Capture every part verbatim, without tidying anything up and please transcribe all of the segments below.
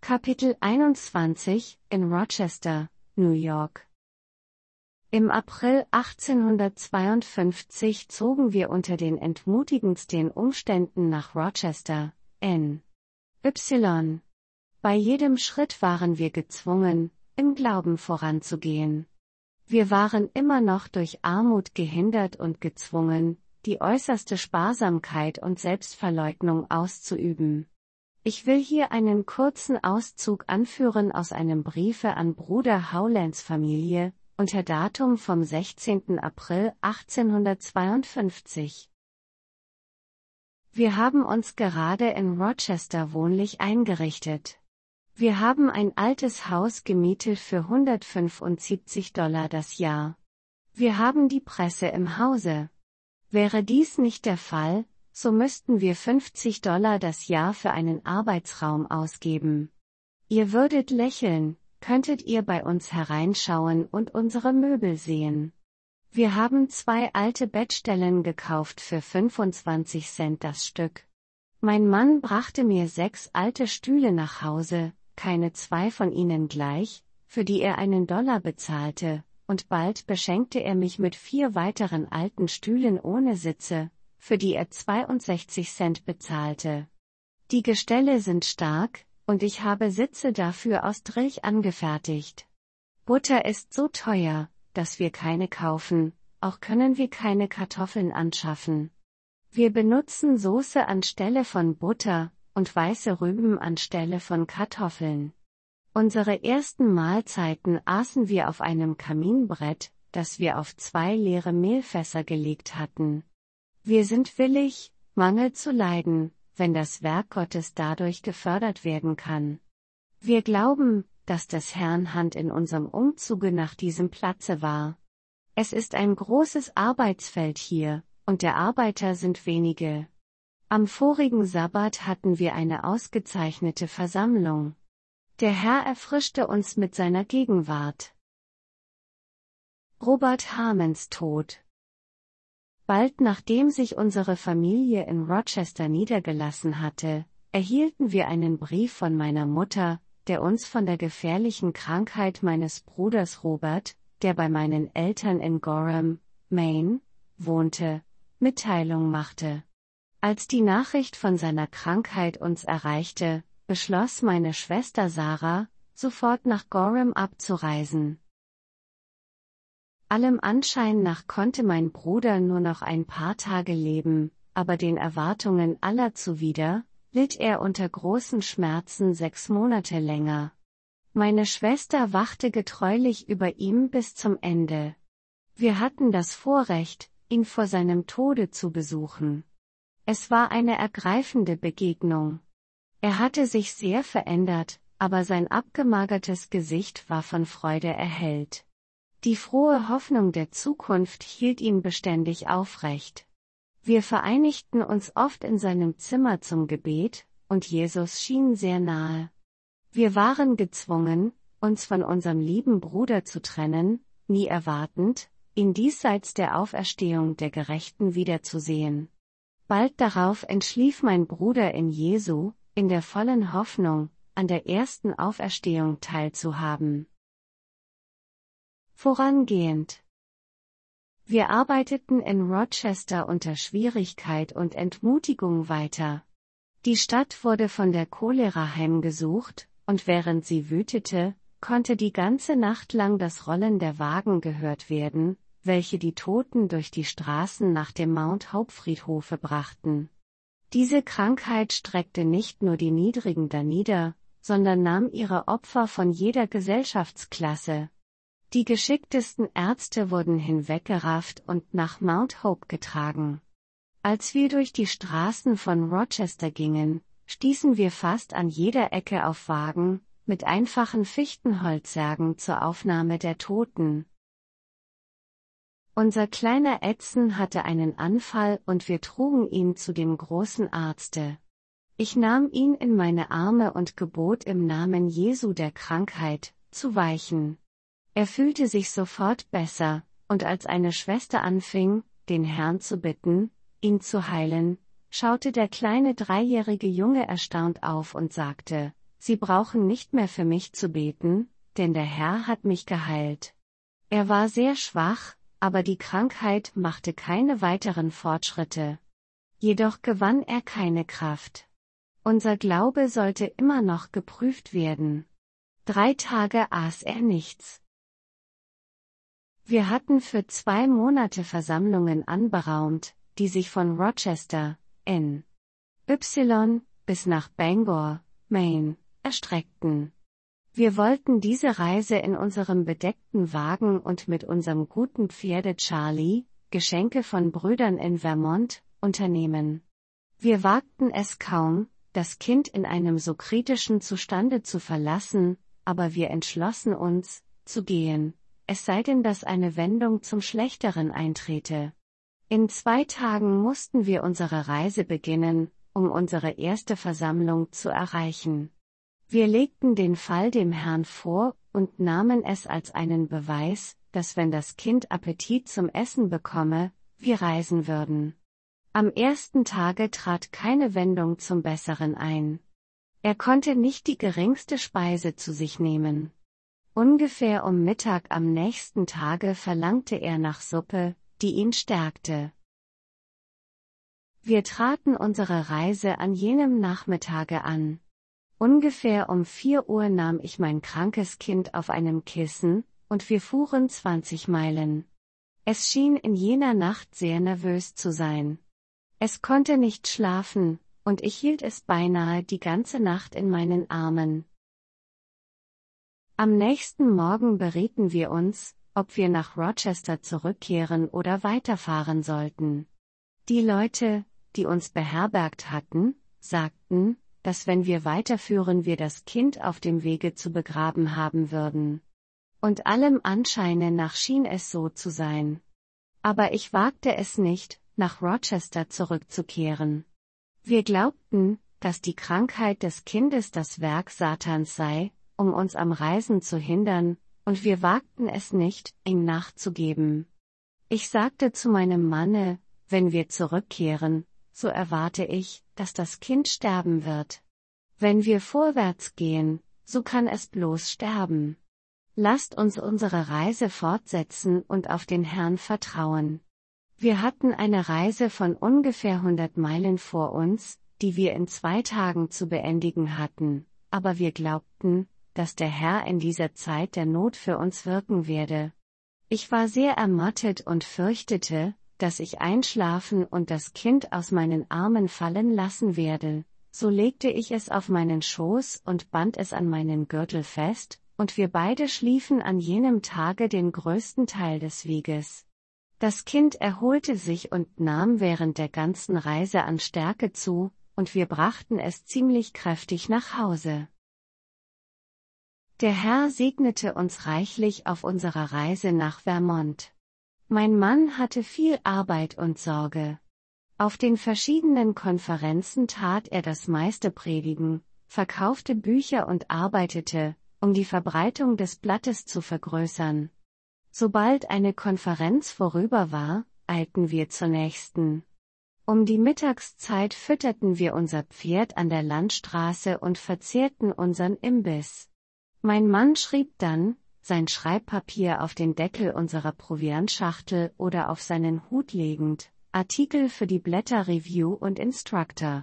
Kapitel einundzwanzig, in Rochester, New York. Im April achtzehnhundertzweiundfünfzig zogen wir unter den entmutigendsten Umständen nach Rochester, N Y Bei jedem Schritt waren wir gezwungen, im Glauben voranzugehen. Wir waren immer noch durch Armut gehindert und gezwungen, die äußerste Sparsamkeit und Selbstverleugnung auszuüben. Ich will hier einen kurzen Auszug anführen aus einem Briefe an Bruder Howlands Familie, unter Datum vom sechzehnten April achtzehnhundertzweiundfünfzig. Wir haben uns gerade in Rochester wohnlich eingerichtet. Wir haben ein altes Haus gemietet für hundertfünfundsiebzig Dollar das Jahr. Wir haben die Presse im Hause. Wäre dies nicht der Fall, so müssten wir fünfzig Dollar das Jahr für einen Arbeitsraum ausgeben. Ihr würdet lächeln, könntet ihr bei uns hereinschauen und unsere Möbel sehen. Wir haben zwei alte Bettstellen gekauft für fünfundzwanzig Cent das Stück. Mein Mann brachte mir sechs alte Stühle nach Hause, keine zwei von ihnen gleich, für die er einen Dollar bezahlte, und bald beschenkte er mich mit vier weiteren alten Stühlen ohne Sitze, für die er zweiundsechzig Cent bezahlte. Die Gestelle sind stark, und ich habe Sitze dafür aus Drilch angefertigt. Butter ist so teuer, dass wir keine kaufen, auch können wir keine Kartoffeln anschaffen. Wir benutzen Soße anstelle von Butter und weiße Rüben anstelle von Kartoffeln. Unsere ersten Mahlzeiten aßen wir auf einem Kaminbrett, das wir auf zwei leere Mehlfässer gelegt hatten. Wir sind willig, Mangel zu leiden, wenn das Werk Gottes dadurch gefördert werden kann. Wir glauben, dass des Herrn Hand in unserem Umzuge nach diesem Platze war. Es ist ein großes Arbeitsfeld hier, und der Arbeiter sind wenige. Am vorigen Sabbat hatten wir eine ausgezeichnete Versammlung. Der Herr erfrischte uns mit seiner Gegenwart. Robert Harmons Tod. Bald nachdem sich unsere Familie in Rochester niedergelassen hatte, erhielten wir einen Brief von meiner Mutter, der uns von der gefährlichen Krankheit meines Bruders Robert, der bei meinen Eltern in Gorham, Maine, wohnte, Mitteilung machte. Als die Nachricht von seiner Krankheit uns erreichte, beschloss meine Schwester Sarah, sofort nach Gorham abzureisen. Allem Anschein nach konnte mein Bruder nur noch ein paar Tage leben, aber den Erwartungen aller zuwider, litt er unter großen Schmerzen sechs Monate länger. Meine Schwester wachte getreulich über ihm bis zum Ende. Wir hatten das Vorrecht, ihn vor seinem Tode zu besuchen. Es war eine ergreifende Begegnung. Er hatte sich sehr verändert, aber sein abgemagertes Gesicht war von Freude erhellt. Die frohe Hoffnung der Zukunft hielt ihn beständig aufrecht. Wir vereinigten uns oft in seinem Zimmer zum Gebet, und Jesus schien sehr nahe. Wir waren gezwungen, uns von unserem lieben Bruder zu trennen, nie erwartend, ihn diesseits der Auferstehung der Gerechten wiederzusehen. Bald darauf entschlief mein Bruder in Jesu, in der vollen Hoffnung, an der ersten Auferstehung teilzuhaben. Vorangehend. Wir arbeiteten in Rochester unter Schwierigkeit und Entmutigung weiter. Die Stadt wurde von der Cholera heimgesucht, und während sie wütete, konnte die ganze Nacht lang das Rollen der Wagen gehört werden, welche die Toten durch die Straßen nach dem Mount Hope Friedhofe brachten. Diese Krankheit streckte nicht nur die Niedrigen danieder, sondern nahm ihre Opfer von jeder Gesellschaftsklasse. Die geschicktesten Ärzte wurden hinweggerafft und nach Mount Hope getragen. Als wir durch die Straßen von Rochester gingen, stießen wir fast an jeder Ecke auf Wagen, mit einfachen Fichtenholzsärgen zur Aufnahme der Toten. Unser kleiner Edson hatte einen Anfall und wir trugen ihn zu dem großen Arzte. Ich nahm ihn in meine Arme und gebot im Namen Jesu der Krankheit, zu weichen. Er fühlte sich sofort besser, und als eine Schwester anfing, den Herrn zu bitten, ihn zu heilen, schaute der kleine dreijährige Junge erstaunt auf und sagte: Sie brauchen nicht mehr für mich zu beten, denn der Herr hat mich geheilt. Er war sehr schwach, aber die Krankheit machte keine weiteren Fortschritte. Jedoch gewann er keine Kraft. Unser Glaube sollte immer noch geprüft werden. Drei Tage aß er nichts. Wir hatten für zwei Monate Versammlungen anberaumt, die sich von Rochester, N Y, bis nach Bangor, Maine, erstreckten. Wir wollten diese Reise in unserem bedeckten Wagen und mit unserem guten Pferde Charlie, Geschenke von Brüdern in Vermont, unternehmen. Wir wagten es kaum, das Kind in einem so kritischen Zustande zu verlassen, aber wir entschlossen uns, zu gehen, es sei denn, dass eine Wendung zum Schlechteren eintrete. In zwei Tagen mussten wir unsere Reise beginnen, um unsere erste Versammlung zu erreichen. Wir legten den Fall dem Herrn vor und nahmen es als einen Beweis, dass wenn das Kind Appetit zum Essen bekomme, wir reisen würden. Am ersten Tage trat keine Wendung zum Besseren ein. Er konnte nicht die geringste Speise zu sich nehmen. Ungefähr um Mittag am nächsten Tage verlangte er nach Suppe, die ihn stärkte. Wir traten unsere Reise an jenem Nachmittage an. Ungefähr um vier Uhr nahm ich mein krankes Kind auf einem Kissen, und wir fuhren zwanzig Meilen. Es schien in jener Nacht sehr nervös zu sein. Es konnte nicht schlafen, und ich hielt es beinahe die ganze Nacht in meinen Armen. Am nächsten Morgen berieten wir uns, ob wir nach Rochester zurückkehren oder weiterfahren sollten. Die Leute, die uns beherbergt hatten, sagten, dass wenn wir weiterführen wir das Kind auf dem Wege zu begraben haben würden. Und allem Anscheine nach schien es so zu sein. Aber ich wagte es nicht, nach Rochester zurückzukehren. Wir glaubten, dass die Krankheit des Kindes das Werk Satans sei, um uns am Reisen zu hindern, und wir wagten es nicht, ihm nachzugeben. Ich sagte zu meinem Manne, wenn wir zurückkehren, so erwarte ich, dass das Kind sterben wird. Wenn wir vorwärts gehen, so kann es bloß sterben. Lasst uns unsere Reise fortsetzen und auf den Herrn vertrauen. Wir hatten eine Reise von ungefähr hundert Meilen vor uns, die wir in zwei Tagen zu beendigen hatten, aber wir glaubten, dass der Herr in dieser Zeit der Not für uns wirken werde. Ich war sehr ermattet und fürchtete, dass ich einschlafen und das Kind aus meinen Armen fallen lassen werde, so legte ich es auf meinen Schoß und band es an meinen Gürtel fest, und wir beide schliefen an jenem Tage den größten Teil des Weges. Das Kind erholte sich und nahm während der ganzen Reise an Stärke zu, und wir brachten es ziemlich kräftig nach Hause. Der Herr segnete uns reichlich auf unserer Reise nach Vermont. Mein Mann hatte viel Arbeit und Sorge. Auf den verschiedenen Konferenzen tat er das meiste Predigen, verkaufte Bücher und arbeitete, um die Verbreitung des Blattes zu vergrößern. Sobald eine Konferenz vorüber war, eilten wir zur nächsten. Um die Mittagszeit fütterten wir unser Pferd an der Landstraße und verzehrten unseren Imbiss. Mein Mann schrieb dann, sein Schreibpapier auf den Deckel unserer Proviantschachtel oder auf seinen Hut legend, Artikel für die Blätter Review und Instructor.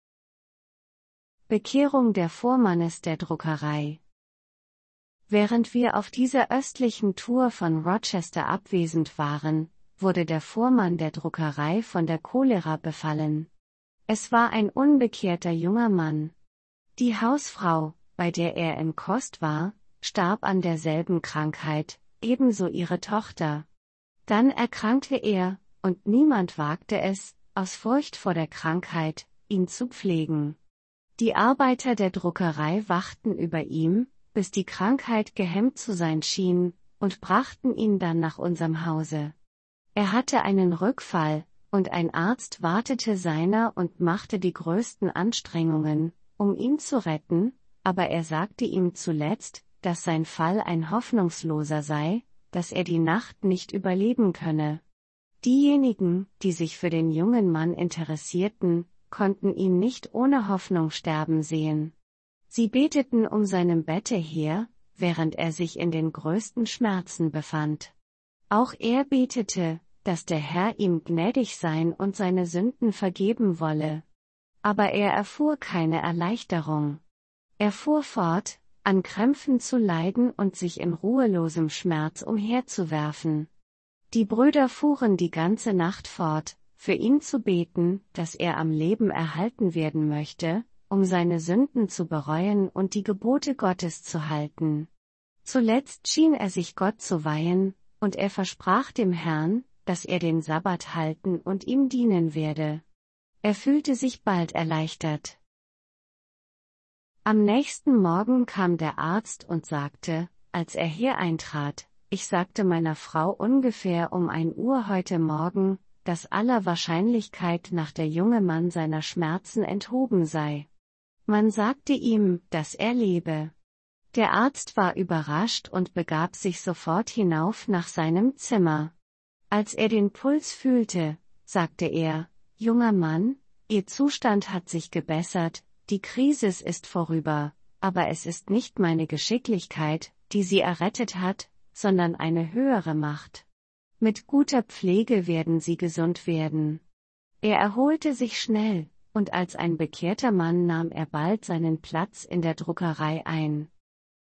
Bekehrung der Vormannes der Druckerei. Während wir auf dieser östlichen Tour von Rochester abwesend waren, wurde der Vormann der Druckerei von der Cholera befallen. Es war ein unbekehrter junger Mann. Die Hausfrau, bei der er in Kost war, starb an derselben Krankheit, ebenso ihre Tochter. Dann erkrankte er, und niemand wagte es, aus Furcht vor der Krankheit, ihn zu pflegen. Die Arbeiter der Druckerei wachten über ihm, bis die Krankheit gehemmt zu sein schien, und brachten ihn dann nach unserem Hause. Er hatte einen Rückfall, und ein Arzt wartete seiner und machte die größten Anstrengungen, um ihn zu retten, aber er sagte ihm zuletzt, dass sein Fall ein hoffnungsloser sei, dass er die Nacht nicht überleben könne. Diejenigen, die sich für den jungen Mann interessierten, konnten ihn nicht ohne Hoffnung sterben sehen. Sie beteten um seinem Bette her, während er sich in den größten Schmerzen befand. Auch er betete, dass der Herr ihm gnädig sein und seine Sünden vergeben wolle. Aber er erfuhr keine Erleichterung. Er fuhr fort, an Krämpfen zu leiden und sich in ruhelosem Schmerz umherzuwerfen. Die Brüder fuhren die ganze Nacht fort, für ihn zu beten, dass er am Leben erhalten werden möchte, um seine Sünden zu bereuen und die Gebote Gottes zu halten. Zuletzt schien er sich Gott zu weihen, und er versprach dem Herrn, dass er den Sabbat halten und ihm dienen werde. Er fühlte sich bald erleichtert. Am nächsten Morgen kam der Arzt und sagte, als er hier eintrat, ich sagte meiner Frau ungefähr um ein Uhr heute Morgen, dass aller Wahrscheinlichkeit nach der junge Mann seiner Schmerzen enthoben sei. Man sagte ihm, dass er lebe. Der Arzt war überrascht und begab sich sofort hinauf nach seinem Zimmer. Als er den Puls fühlte, sagte er, junger Mann, Ihr Zustand hat sich gebessert, die Krise ist vorüber, aber es ist nicht meine Geschicklichkeit, die Sie errettet hat, sondern eine höhere Macht. Mit guter Pflege werden Sie gesund werden. Er erholte sich schnell, und als ein bekehrter Mann nahm er bald seinen Platz in der Druckerei ein.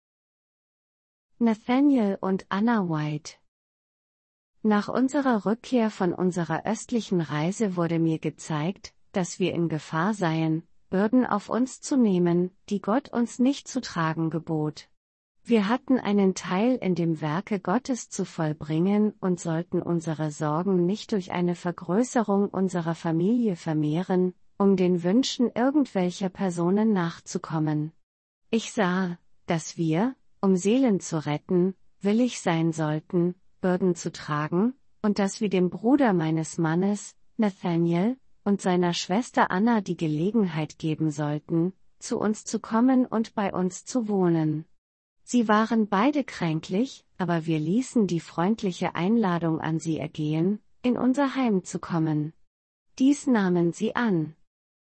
Nathaniel und Anna White. Nach unserer Rückkehr von unserer östlichen Reise wurde mir gezeigt, dass wir in Gefahr seien, Bürden auf uns zu nehmen, die Gott uns nicht zu tragen gebot. Wir hatten einen Teil in dem Werke Gottes zu vollbringen und sollten unsere Sorgen nicht durch eine Vergrößerung unserer Familie vermehren, um den Wünschen irgendwelcher Personen nachzukommen. Ich sah, dass wir, um Seelen zu retten, willig sein sollten, Bürden zu tragen, und dass wir dem Bruder meines Mannes, Nathaniel, und seiner Schwester Anna die Gelegenheit geben sollten, zu uns zu kommen und bei uns zu wohnen. Sie waren beide kränklich, aber wir ließen die freundliche Einladung an sie ergehen, in unser Heim zu kommen. Dies nahmen sie an.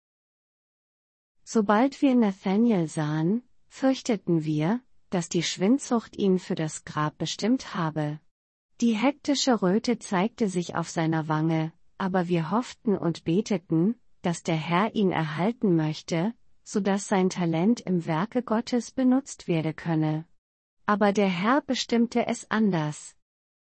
Sobald wir Nathaniel sahen, fürchteten wir, dass die Schwindsucht ihn für das Grab bestimmt habe. Die hektische Röte zeigte sich auf seiner Wange, aber wir hofften und beteten, dass der Herr ihn erhalten möchte, so dass sein Talent im Werke Gottes benutzt werde könne. Aber der Herr bestimmte es anders.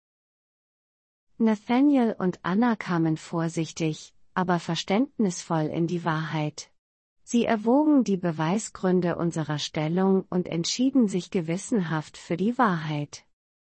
Nathaniel und Anna kamen vorsichtig, aber verständnisvoll in die Wahrheit. Sie erwogen die Beweisgründe unserer Stellung und entschieden sich gewissenhaft für die Wahrheit.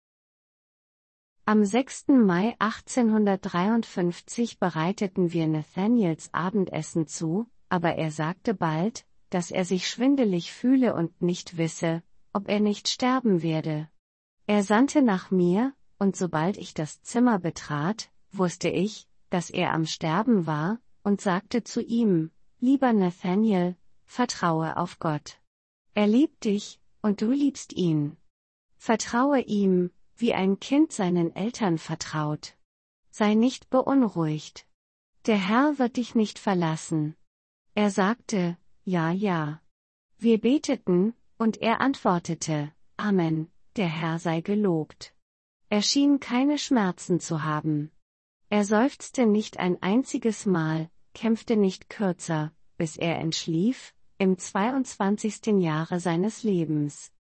Am sechsten Mai achtzehnhundertdreiundfünfzig bereiteten wir Nathaniels Abendessen zu, aber er sagte bald, dass er sich schwindelig fühle und nicht wisse, ob er nicht sterben werde. Er sandte nach mir, und sobald ich das Zimmer betrat, wusste ich, dass er am Sterben war, und sagte zu ihm, lieber Nathaniel, vertraue auf Gott. Er liebt dich, und du liebst ihn. Vertraue ihm, wie ein Kind seinen Eltern vertraut. Sei nicht beunruhigt. Der Herr wird dich nicht verlassen. Er sagte, ja, ja. Wir beteten, und er antwortete, Amen, der Herr sei gelobt. Er schien keine Schmerzen zu haben. Er seufzte nicht ein einziges Mal, kämpfte nicht kürzer, bis er entschlief, im zweiundzwanzigsten Jahre seines Lebens.